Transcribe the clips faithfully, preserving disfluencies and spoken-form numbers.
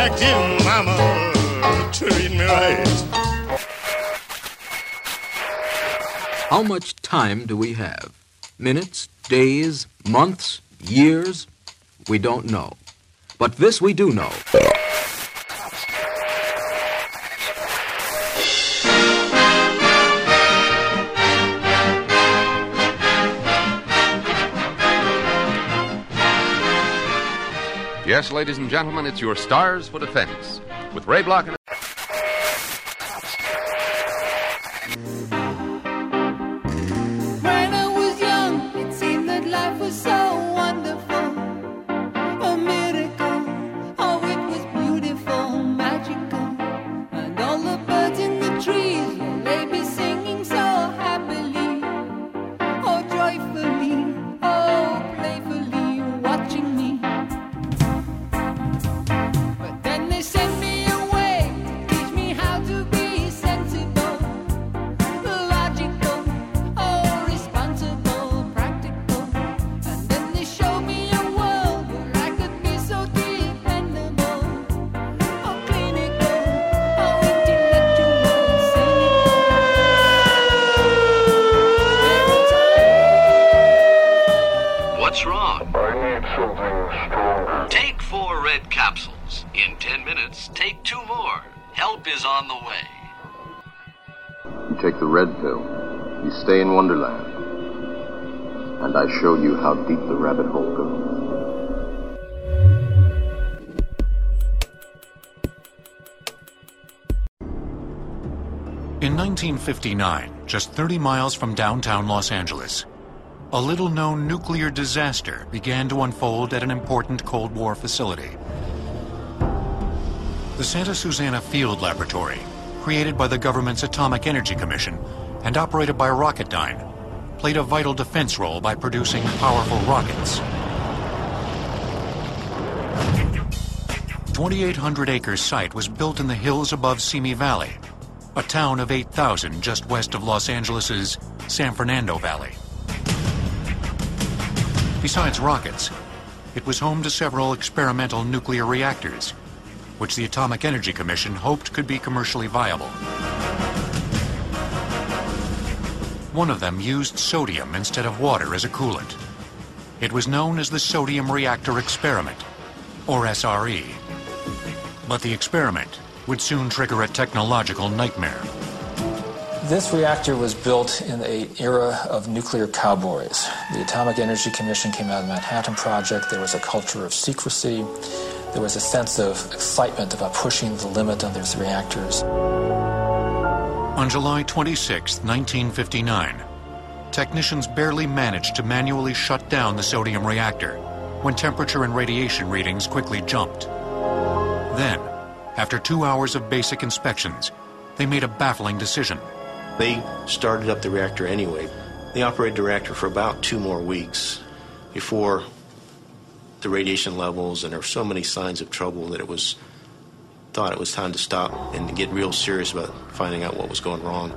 like this, mama, treat me right. How much time do we have? Minutes, days, months, years? We don't know. But this we do know. Yes, ladies and gentlemen, it's your Stars for Defense with Ray Block and... When I was young, it seemed that life was so wonderful. A miracle, oh, it was beautiful, magical. And all the birds in the trees, well, they be singing so happily. Oh, joyfully, oh, playfully, watching me. But then they sent me away to teach me how to be sensible, logical, oh, responsible, practical. And then they showed me a world where I could be so dependable, oh, clinical, oh, intellectual, cynical. What's wrong? I need something stronger. Take four red capsules. In ten minutes, take two more. Help is on the way. You take the red pill, you stay in Wonderland, and I show you how deep the rabbit hole goes. In nineteen fifty-nine, just thirty miles from downtown Los Angeles, a little-known nuclear disaster began to unfold at an important Cold War facility. The Santa Susana Field Laboratory, created by the government's Atomic Energy Commission and operated by Rocketdyne, played a vital defense role by producing powerful rockets. twenty-eight hundred acre site was built in the hills above Simi Valley, a town of eight thousand just west of Los Angeles' San Fernando Valley. Besides rockets, it was home to several experimental nuclear reactors, which the Atomic Energy Commission hoped could be commercially viable. One of them used sodium instead of water as a coolant. It was known as the Sodium Reactor Experiment, or S R E. But the experiment would soon trigger a technological nightmare. This reactor was built in an era of nuclear cowboys. The Atomic Energy Commission came out of the Manhattan Project. There was a culture of secrecy. There was a sense of excitement about pushing the limit on these reactors. On July twenty-sixth, nineteen fifty-nine, technicians barely managed to manually shut down the sodium reactor when temperature and radiation readings quickly jumped. Then, after two hours of basic inspections, they made a baffling decision. They started up the reactor anyway. They operated the reactor for about two more weeks before the radiation levels, and there were so many signs of trouble that it was thought it was time to stop and to get real serious about finding out what was going wrong.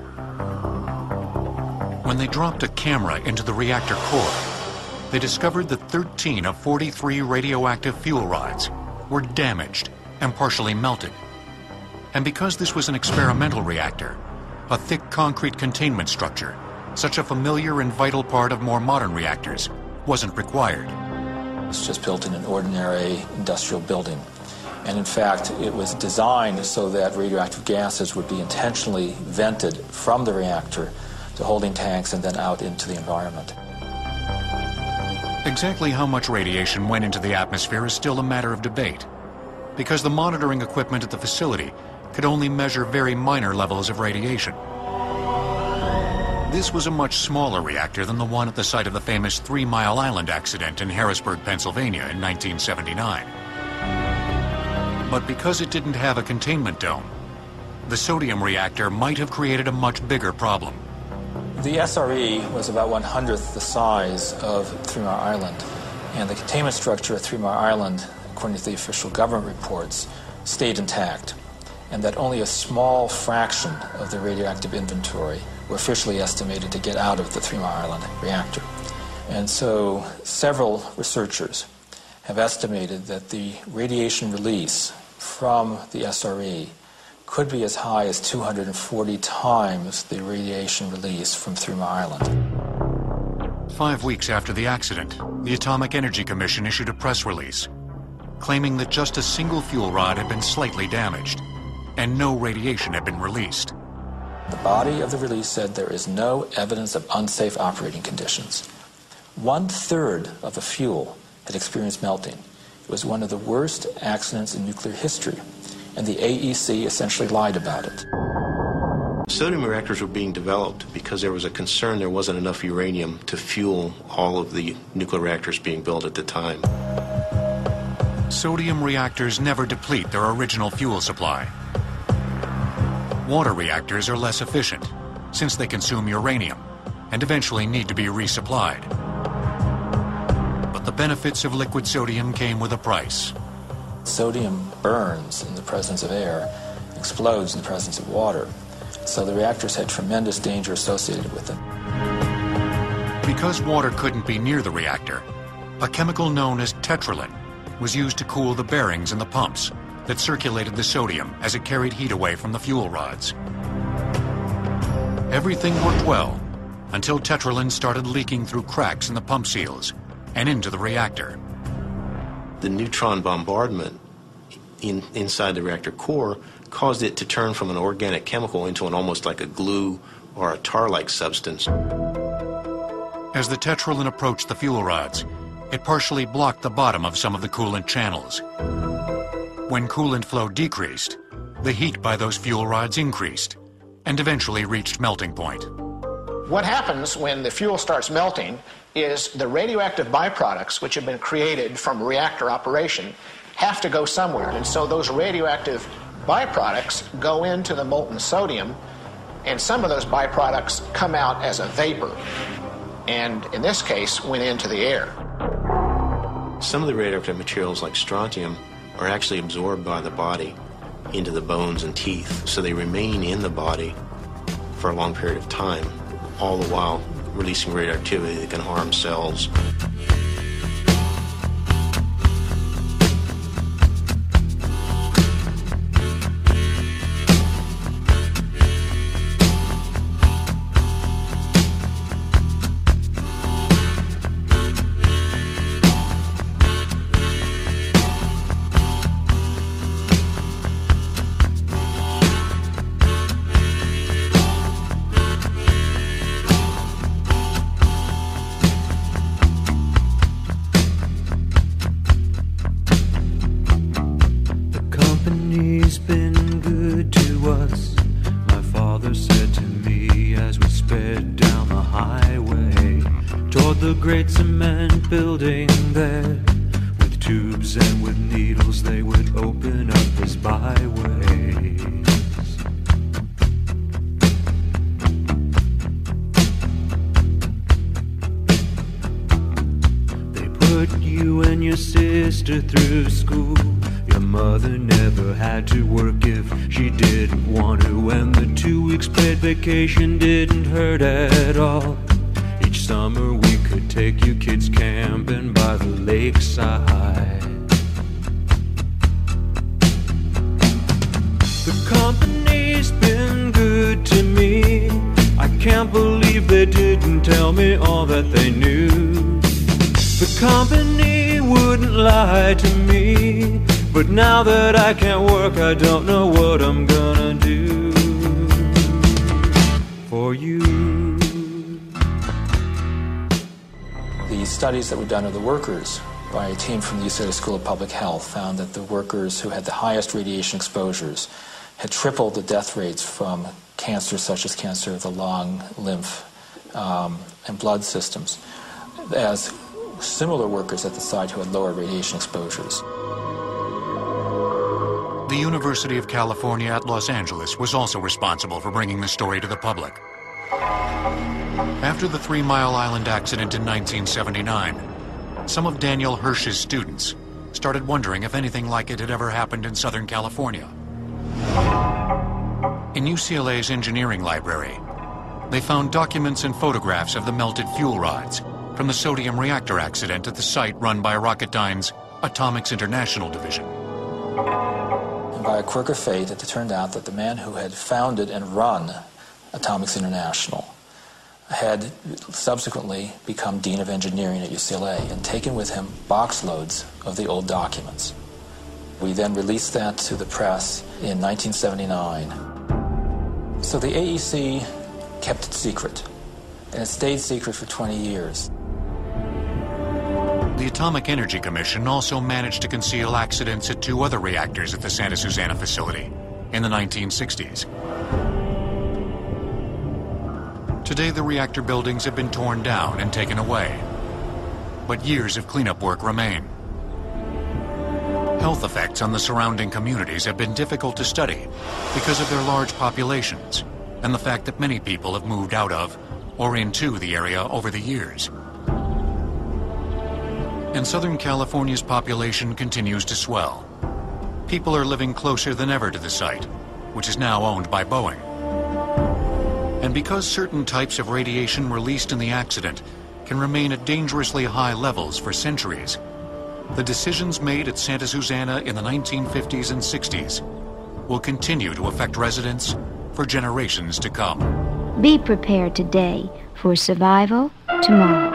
When they dropped a camera into the reactor core, they discovered that thirteen of forty-three radioactive fuel rods were damaged and partially melted. And because this was an experimental reactor, a thick concrete containment structure, such a familiar and vital part of more modern reactors, wasn't required. It's just built in an ordinary industrial building. And in fact, it was designed so that radioactive gases would be intentionally vented from the reactor to holding tanks and then out into the environment. Exactly how much radiation went into the atmosphere is still a matter of debate, because the monitoring equipment at the facility could only measure very minor levels of radiation. This was a much smaller reactor than the one at the site of the famous Three Mile Island accident in Harrisburg, Pennsylvania in nineteen seventy-nine. But because it didn't have a containment dome, the sodium reactor might have created a much bigger problem. The S R E was about one-hundredth the size of Three Mile Island, and the containment structure at Three Mile Island, according to the official government reports, stayed intact, and that only a small fraction of the radioactive inventory were officially estimated to get out of the Three Mile Island reactor. And so several researchers have estimated that the radiation release from the S R E could be as high as two hundred forty times the radiation release from Three Mile Island. Five weeks after the accident, the Atomic Energy Commission issued a press release claiming that just a single fuel rod had been slightly damaged and no radiation had been released. The body of the release said there is no evidence of unsafe operating conditions. One-third of the fuel had experienced melting. It was one of the worst accidents in nuclear history, and the A E C essentially lied about it. Sodium reactors were being developed because there was a concern there wasn't enough uranium to fuel all of the nuclear reactors being built at the time. Sodium reactors never deplete their original fuel supply. Water reactors are less efficient, since they consume uranium and eventually need to be resupplied. But the benefits of liquid sodium came with a price. Sodium burns in the presence of air, explodes in the presence of water, so the reactors had tremendous danger associated with them. Because water couldn't be near the reactor, a chemical known as tetralin was used to cool the bearings in the pumps that circulated the sodium as it carried heat away from the fuel rods. Everything worked well until tetralin started leaking through cracks in the pump seals and into the reactor. The neutron bombardment in, inside the reactor core caused it to turn from an organic chemical into an almost like a glue or a tar-like substance. As the tetralin approached the fuel rods, it partially blocked the bottom of some of the coolant channels. When coolant flow decreased, the heat by those fuel rods increased and eventually reached melting point. What happens when the fuel starts melting is the radioactive byproducts, which have been created from reactor operation, have to go somewhere. And so those radioactive byproducts go into the molten sodium, and some of those byproducts come out as a vapor, and in this case, went into the air. Some of the radioactive materials, like strontium, are actually absorbed by the body into the bones and teeth, so they remain in the body for a long period of time, all the while releasing radioactivity that can harm cells. Great cement building there, with tubes and with needles they would open up as byways. They put you and your sister through school. Your mother never had to work if she didn't want to, and the two weeks paid vacation didn't hurt at all. Each summer we could take you kids camping by the lakeside. The company's been good to me. I can't believe they didn't tell me all that they knew. The company wouldn't lie to me, but now that I can't work, I don't know what I'm gonna do for you. The studies that were done of the workers by a team from the U C L A School of Public Health found that the workers who had the highest radiation exposures had tripled the death rates from cancers such as cancer of the lung, lymph, um, and blood systems, as similar workers at the site who had lower radiation exposures. The University of California at Los Angeles was also responsible for bringing the story to the public. After the Three Mile Island accident in nineteen seventy-nine, some of Daniel Hirsch's students started wondering if anything like it had ever happened in Southern California. In U C L A's engineering library, they found documents and photographs of the melted fuel rods from the sodium reactor accident at the site run by Rocketdyne's Atomics International division. by a quirk of fate, it turned out that the man who had founded and run Atomics International had subsequently become Dean of Engineering at U C L A and taken with him box loads of the old documents. We then released that to the press in nineteen seventy-nine. So the A E C kept it secret, and it stayed secret for twenty years. The Atomic Energy Commission also managed to conceal accidents at two other reactors at the Santa Susana facility in the nineteen sixties. Today, the reactor buildings have been torn down and taken away, but years of cleanup work remain. Health effects on the surrounding communities have been difficult to study because of their large populations and the fact that many people have moved out of or into the area over the years. And Southern California's population continues to swell. People are living closer than ever to the site, which is now owned by Boeing. And because certain types of radiation released in the accident can remain at dangerously high levels for centuries, the decisions made at Santa Susana in the nineteen fifties and sixties will continue to affect residents for generations to come. Be prepared today for survival tomorrow.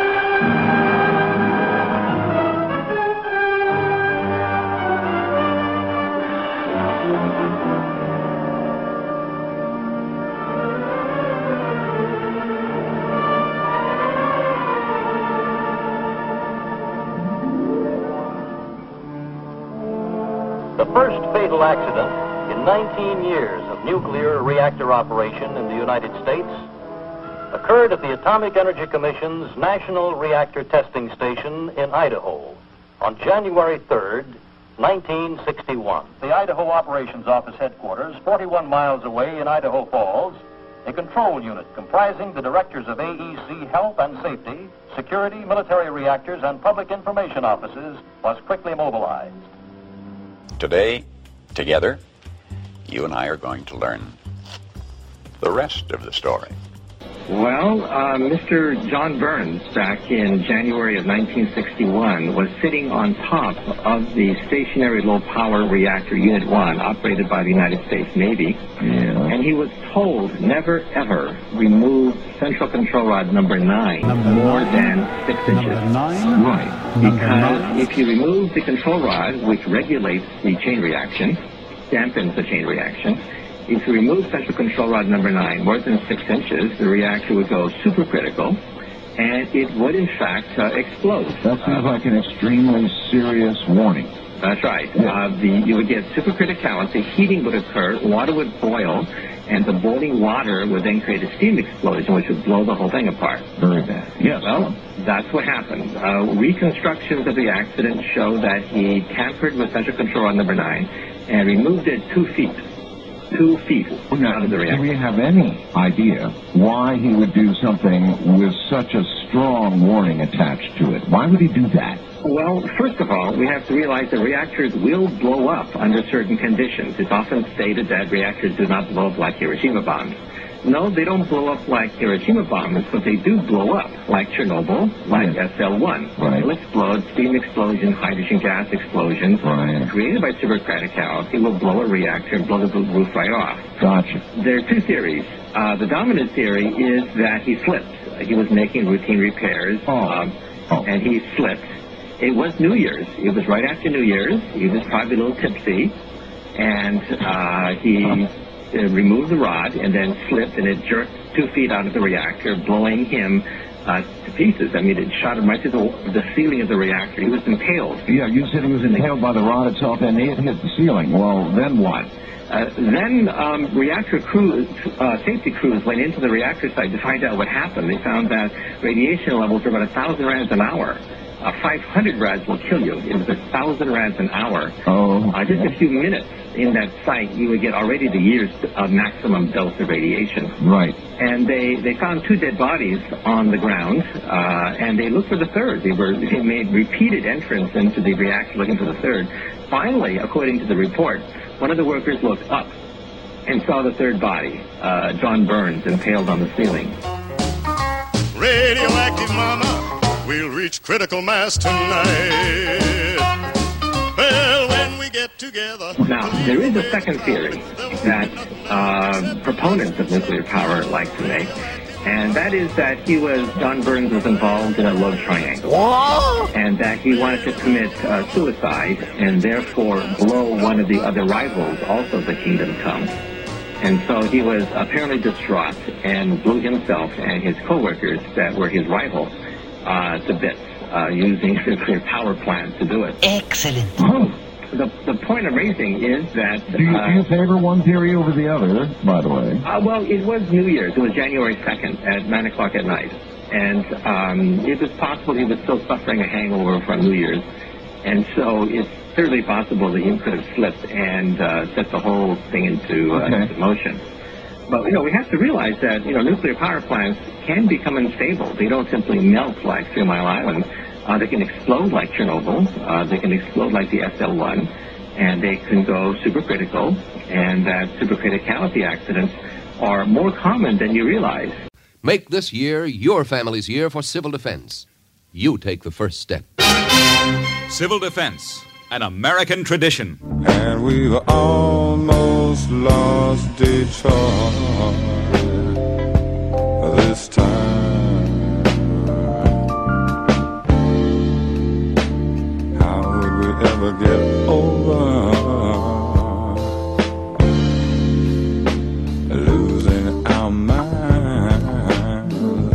The first fatal accident in nineteen years of nuclear reactor operation in the United States occurred at the Atomic Energy Commission's National Reactor Testing Station in Idaho on January third, nineteen sixty-one. The Idaho Operations Office headquarters, forty-one miles away in Idaho Falls, a control unit comprising the directors of A E C Health and Safety, Security, Military Reactors, and Public Information Offices, was quickly mobilized. Today, together, you and I are going to learn the rest of the story. Well, uh, Mister John Burns, back in January of nineteen sixty-one, was sitting on top of the stationary low-power reactor Unit one, operated by the United States Navy, yeah. And he was told never, ever remove central control rod number nine number more nine. than six inches. Number nine? Right, because if you remove the control rod, which regulates the chain reaction, dampens the chain reaction, if you remove central control rod number nine more than six inches, the reactor would go supercritical, and it would, in fact, uh, explode. That sounds uh, like an extremely serious warning. That's right. Yeah. Uh, the, you would get supercriticality, heating would occur, water would boil, and the boiling water would then create a steam explosion, which would blow the whole thing apart. Very bad. Yes. Well, that's what happened. Uh, reconstructions of the accident show that he tampered with central control rod number nine and removed it two feet. Two feet well, now, out of the reactor. Do we have any idea why he would do something with such a strong warning attached to it? Why would he do that? Well, first of all, we have to realize that reactors will blow up under certain conditions. It's often stated that reactors do not blow up like Hiroshima bombs. No, they don't blow up like Hiroshima bombs, but they do blow up like Chernobyl, like right. S L one. Right. They'll explode, steam explosion, hydrogen gas explosions, right. created by supercriticality, will blow a reactor and blow the roof right off. Gotcha. There are two theories. Uh, the dominant theory is that he slipped. He was making routine repairs, oh. Um, oh. and he slipped. It was New Year's. It was right after New Year's. He was probably a little tipsy, and uh, he... Uh. Uh, removed the rod and then slipped, and it jerked two feet out of the reactor, blowing him uh, to pieces. I mean, it shot him right through the, the ceiling of the reactor. He was impaled. Yeah, you said he was impaled by the rod itself, and it hit the ceiling. Well, then what? Uh, then um, reactor crews, uh, safety crews went into the reactor site to find out what happened. They found that radiation levels were about one thousand rads an hour. Uh, five hundred rads will kill you. It was one thousand rads an hour. Oh. Uh, just a few minutes in that site, you would get already the year's uh, maximum dose of radiation. Right. And they, they found two dead bodies on the ground, uh, and they looked for the third. They were they made repeated entrance into the reactor looking for the third. Finally, according to the report, one of the workers looked up and saw the third body, uh, John Burns, impaled on the ceiling. Radioactive mama, we'll reach critical mass tonight. Well, when we we get together. Now, there is a second theory that uh, proponents of nuclear power like to make, and that is that he was, John Burns was involved in a love triangle. What? And that he wanted to commit uh, suicide and therefore blow one of the other rivals, also the Kingdom Come. And so he was apparently distraught and blew himself and his co-workers that were his rivals uh, to bits, uh, using a nuclear power plant to do it. Excellent. Oh. The, the point I'm raising is that... Do you, uh, do you favor one theory over the other, by the way? Uh, well, it was New Year's. It was January second at nine o'clock at night. And um, it was possible he was still suffering a hangover from New Year's. And so it's certainly possible that he could have slipped and uh, set the whole thing into, uh, Okay. into motion. But, you know, we have to realize that, you know, nuclear power plants can become unstable. They don't simply melt like Three Mile Island. Uh, they can explode like Chernobyl. Uh, they can explode like the S L one. And they can go supercritical. And that supercriticality accidents are more common than you realize. Make this year your family's year for civil defense. You take the first step. Civil defense, an American tradition. And we've almost lost Detroit this time. How would we ever get over losing our minds?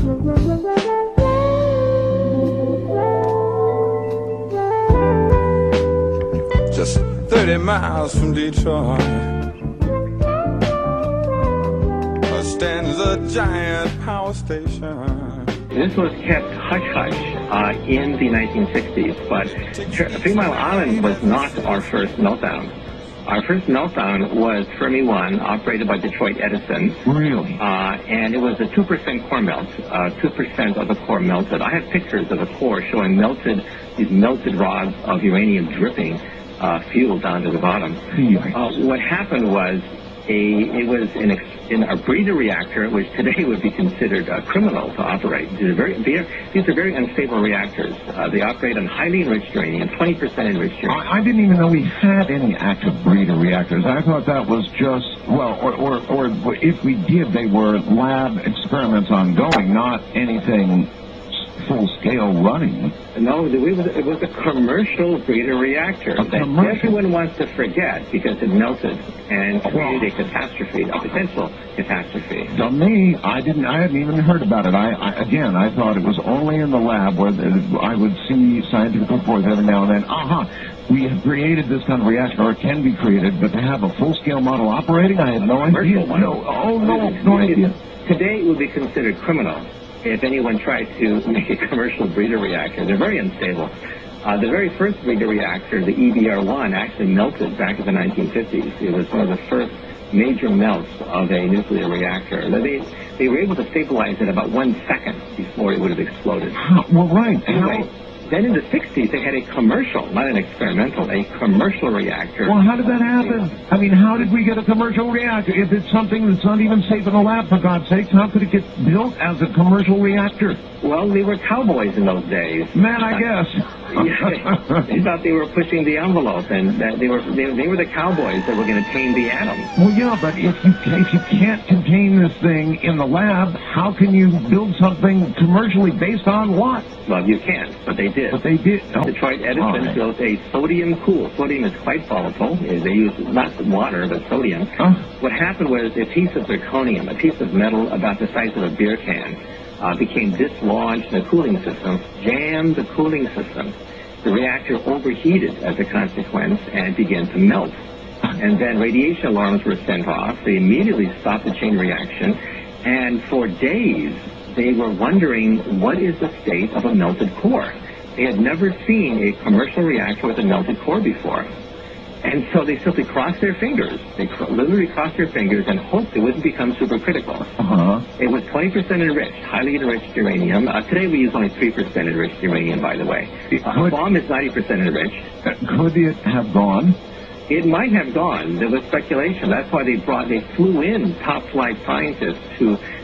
Just thirty miles from Detroit stands a giant power station. This was kept hush-hush uh, in the nineteen sixties, but Three Mile Island was not our first meltdown. Our first meltdown was Fermi one, operated by Detroit Edison. Really? Uh, and it was a two percent core melt. Uh, two percent of the core melted. I have pictures of the core showing melted, these melted rods of uranium dripping uh, fuel down to the bottom. Uh, what happened was a, it was an ex- in a breeder reactor, which today would be considered uh, criminal to operate. These are very, these are very unstable reactors. Uh, they operate on highly enriched uranium, twenty percent enriched uranium. I, I didn't even know we had any active breeder reactors. I thought that was just, well, or, or, or if we did, they were lab experiments ongoing, not anything full-scale running. No, it was, it was a commercial breeder reactor A that commercial? everyone wants to forget because it melted and created a catastrophe, a potential catastrophe. To me, I didn't. I hadn't even heard about it. I, I again, I thought it was only in the lab where the, I would see scientific reports every now and then. Aha, we have created this kind of reactor, or it can be created, but to have a full-scale model operating, I had no idea. No, oh no, no idea. Today it would be considered criminal if anyone tried to make a commercial breeder reactor. They're very unstable. Uh, the very first breeder reactor, the E B R one, actually melted back in the nineteen fifties. It was one of the first major melts of a nuclear reactor. They, they were able to stabilize it about one second before it would have exploded. How, well, right. Anyway, then in the sixties, they had a commercial, not an experimental, a commercial reactor. Well, how did that happen? I mean, how did we get a commercial reactor? If it's something that's not even safe in the lab, for God's sakes, how could it get built as a commercial reactor? Well, they were cowboys in those days. Man, I guess. Yeah, they thought they were pushing the envelope, and that they were they, they were the cowboys that were going to tame the atom. Well, yeah, but if you if you can't contain this thing in the lab, how can you build something commercially based on what? Well, you can't, but they did. But they did. Oh. Detroit Edison Right. built a sodium cool. Sodium is quite volatile. They use not water, but sodium. Huh? What happened was a piece of zirconium, a piece of metal about the size of a beer can, uh, became dislodged in the cooling system, jammed the cooling system. The reactor overheated as a consequence and began to melt. And then radiation alarms were sent off. They immediately stopped the chain reaction. And for days, they were wondering, what is the state of a melted core? They had never seen a commercial reactor with a melted core before. And so they simply crossed their fingers. They cr- literally crossed their fingers and hoped it wouldn't become supercritical. Uh-huh. It was twenty percent enriched, highly enriched uranium. Uh, today we use only three percent enriched uranium, by the way. Uh, a bomb is ninety percent enriched. Could it have gone? It might have gone. There was speculation. That's why they brought, they flew in top-flight scientists to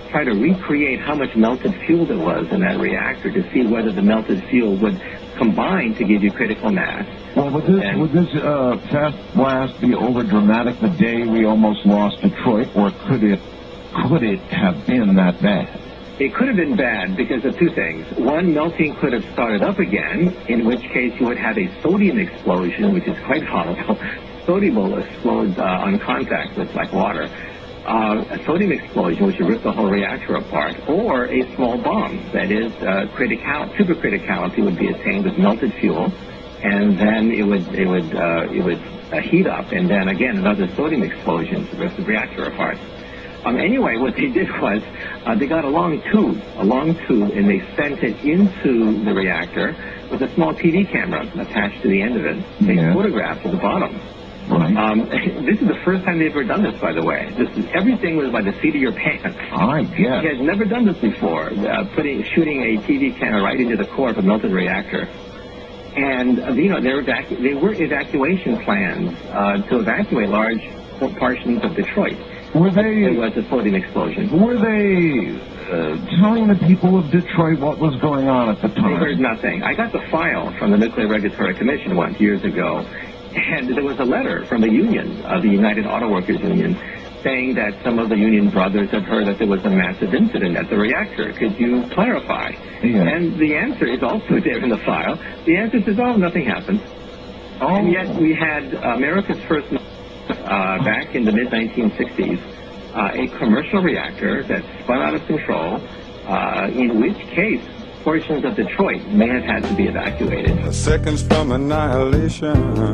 try to recreate how much melted fuel there was in that reactor to see whether the melted fuel would combine to give you critical mass. Well, would this, And- would this uh, fast blast be over dramatic the day we almost lost Detroit, or could it could it have been that bad? It could have been bad because of two things. One, melting could have started up again, in which case you would have a sodium explosion, which is quite volatile. Sodium will explode uh, on contact with like water. Uh, a sodium explosion, which would rip the whole reactor apart, or a small bomb. That is, uh, critical, supercriticality would be attained with melted fuel, and then it would it would uh, it would uh, heat up, and then again another sodium explosion to rip the reactor apart. Um, anyway, what they did was uh, they got a long tube, a long tube, and they sent it into the reactor with a small T V camera attached to the end of it. They Yeah. photographed at the bottom. Right. Um, this is the first time they've ever done this, by the way. This is everything was by the seat of your pants. I guess. He had never done this before, uh, putting shooting a T V camera right into the core of a melted reactor. And uh, you know, there were evacu- they were evacuation plans uh, to evacuate large portions of Detroit. Were they? It was a sodium explosion. Were they uh, telling the people of Detroit what was going on at the They time? heard nothing. I got the file from the Nuclear Regulatory Commission once years ago, and there was a letter from the union, uh, the United Auto Workers Union, saying that some of the union brothers had heard that there was a massive incident at the reactor. Could you clarify? Yeah. And the answer is also there in the file. The answer says, oh, nothing happened. Oh. And yet we had America's first, uh, back in the mid nineteen sixties, uh, a commercial reactor that spun out of control, uh, in which case portions of Detroit may have had to be evacuated. Seconds from annihilation.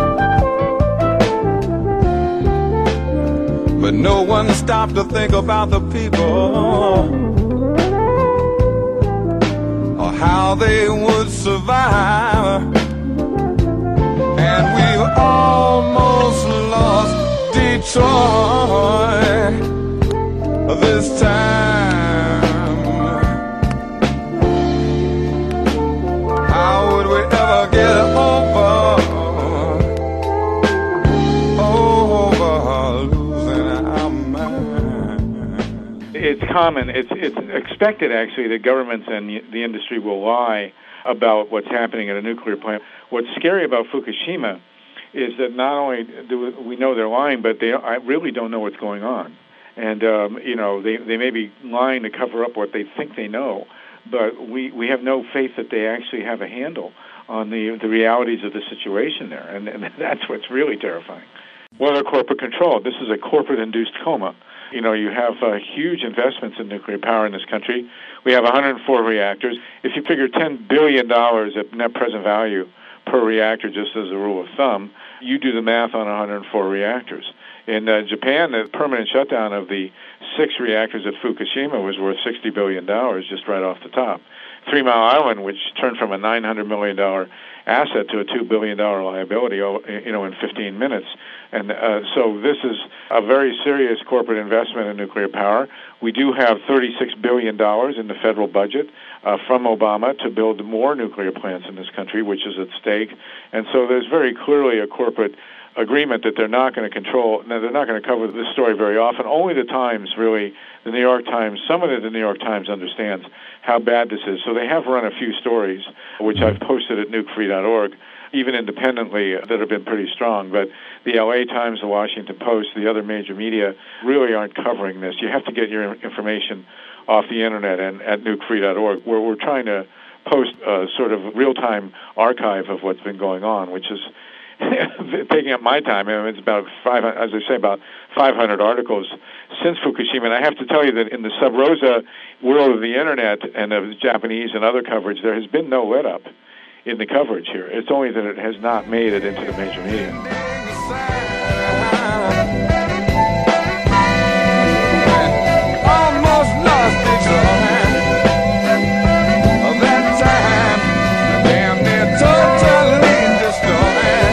But no one stopped to think about the people or how they would survive. And we almost lost Detroit this time. How would we ever get over, over losing our mind? It's common, it's it's expected actually that governments and the industry will lie about what's happening at a nuclear plant. What's scary about Fukushima is that not only do we know they're lying, but they I really don't know what's going on. And, um, you know, they, they may be lying to cover up what they think they know, but we, we have no faith that they actually have a handle on the the realities of the situation there, and, and that's what's really terrifying. Well, they're corporate controlled. This is a corporate-induced coma. You know, you have uh, huge investments in nuclear power in this country. We have one hundred four reactors. If you figure ten billion dollars at net present value per reactor, just as a rule of thumb, you do the math on one hundred four reactors. In uh, Japan, the permanent shutdown of the six reactors at Fukushima was worth sixty billion dollars just right off the top. Three Mile Island, which turned from a nine hundred million dollars asset to a two billion dollars liability, you know, in fifteen minutes. And uh, so this is a very serious corporate investment in nuclear power. We do have thirty-six billion dollars in the federal budget uh, from Obama to build more nuclear plants in this country, which is at stake. And so there's very clearly a corporate agreement that they're not going to control. Now, they're not going to cover this story very often. Only the Times, really, the New York Times, someone at the New York Times understands how bad this is. So they have run a few stories, which I've posted at nuke free dot org, even independently, that have been pretty strong. But the L A Times, the Washington Post, the other major media really aren't covering this. You have to get your information off the Internet and at nuke free dot org, where we're trying to post a sort of real-time archive of what's been going on, which is taking up my time. I mean, it's about five, as I say, about five hundred articles since Fukushima. And I have to tell you that in the sub rosa world of the Internet and of Japanese and other coverage, there has been no let up in the coverage here. It's only that it has not made it into the major media. Almost lost Detroit. That time, damn near totally destroyed.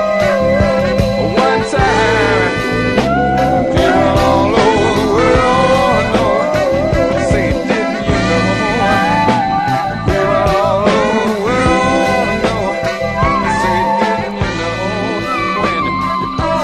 One time, people all over the world know. Say, didn't you know? People all over the world know. Say, didn't you know? When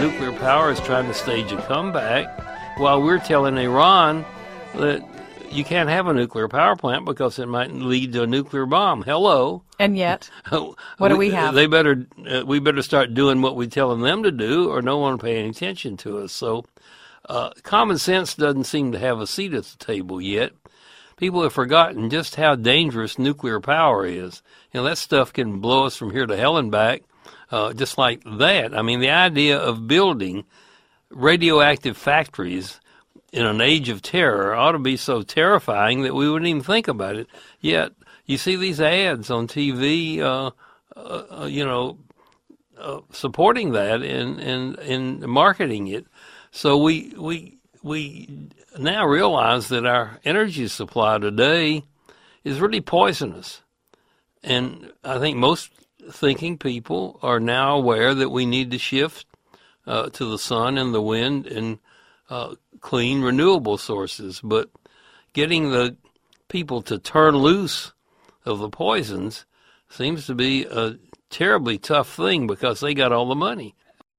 nuclear power is trying to stage a comeback, while we're telling Iran that you can't have a nuclear power plant because it might lead to a nuclear bomb. Hello. And yet, what do we have? They better, uh, we better start doing what we're telling them to do, or no one paying attention to us. So, uh, common sense doesn't seem to have a seat at the table yet. People have forgotten just how dangerous nuclear power is. You know, that stuff can blow us from here to hell and back, uh, just like that. I mean, the idea of building radioactive factories in an age of terror ought to be so terrifying that we wouldn't even think about it. Yet, you see these ads on T V, uh, uh, you know, uh, supporting that and, and, and marketing it. So we, we, we now realize that our energy supply today is really poisonous. And I think most thinking people are now aware that we need to shift uh, to the sun and the wind and uh, clean, renewable sources, but getting the people to turn loose of the poisons seems to be a terribly tough thing because they got all the money.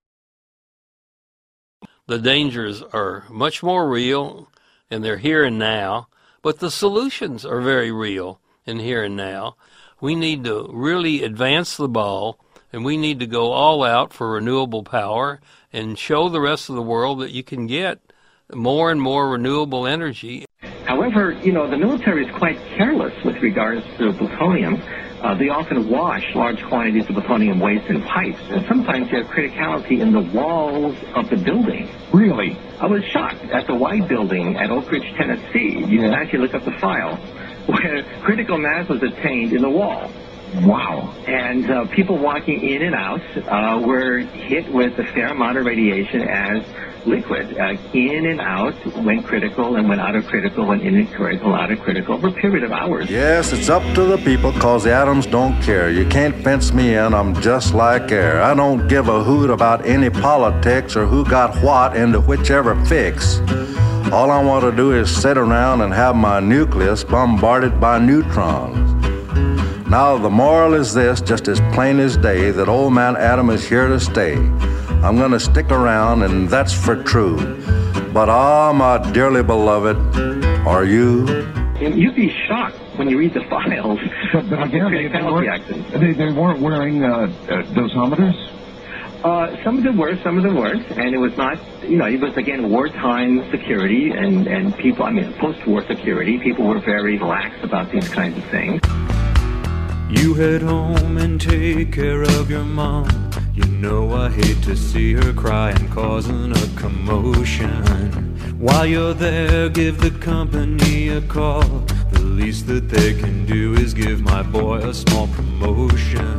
The dangers are much more real, and they're here and now, but the solutions are very real and here and now. We need to really advance the ball, and we need to go all out for renewable power and show the rest of the world that you can get more and more renewable energy. However, you know, the military is quite careless with regards to plutonium. Uh, they often wash large quantities of plutonium waste in pipes, and sometimes you have criticality in the walls of the building. Really? I was shocked at the White Building at Oak Ridge, Tennessee. You can actually look up the file where critical mass was attained in the wall. Wow. And uh, people walking in and out uh, were hit with a fair amount of radiation as liquid, uh, in and out, when critical, and when out of critical, when in critical, out of critical, over a period of hours. Yes, it's up to the people, cause the atoms don't care. You can't fence me in, I'm just like air. I don't give a hoot about any politics or who got what into whichever fix. All I want to do is sit around and have my nucleus bombarded by neutrons. Now the moral is this, just as plain as day, that old man Atom is here to stay. I'm gonna stick around, and that's for true. But ah, my dearly beloved, are you? And you'd be shocked when you read the files. But, but again, they, they, weren't, they, they weren't wearing uh, uh, dosimeters? Uh, some of them were, some of them weren't, and it was not, you know, it was, again, wartime security, and, and people, I mean, post-war security, people were very lax about these kinds of things. You head home and take care of your mom. You know I hate to see her cry and causing a commotion. While you're there, give the company a call. The least that they can do is give my boy a small promotion.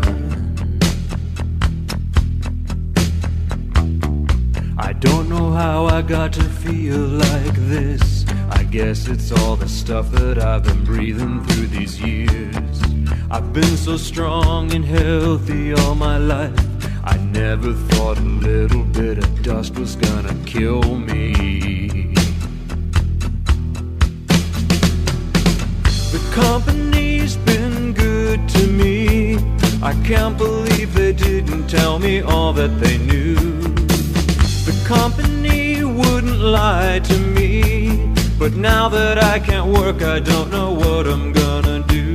I don't know how I got to feel like this. I guess it's all the stuff that I've been breathing through these years. I've been so strong and healthy all my life. I never thought a little bit of dust was gonna kill me. The company's been good to me. I can't believe they didn't tell me all that they knew. The company wouldn't lie to me, but now that I can't work, I don't know what I'm gonna do.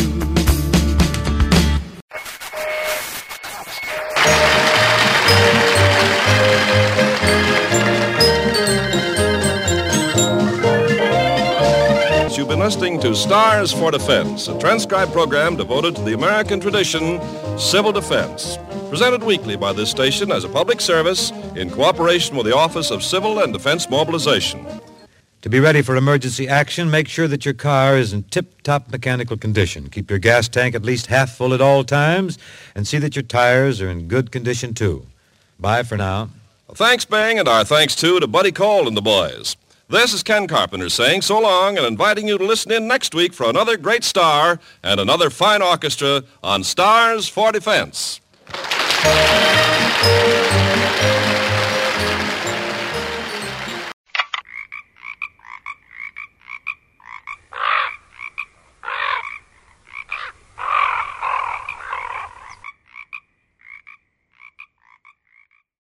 You've been listening to Stars for Defense, a transcribed program devoted to the American tradition, civil defense, presented weekly by this station as a public service in cooperation with the Office of Civil and Defense Mobilization. To be ready for emergency action, make sure that your car is in tip-top mechanical condition. Keep your gas tank at least half full at all times, and see that your tires are in good condition, too. Bye for now. Well, thanks, Bang, and our thanks, too, to Buddy Cole and the boys. This is Ken Carpenter saying so long and inviting you to listen in next week for another great star and another fine orchestra on Stars for Defense.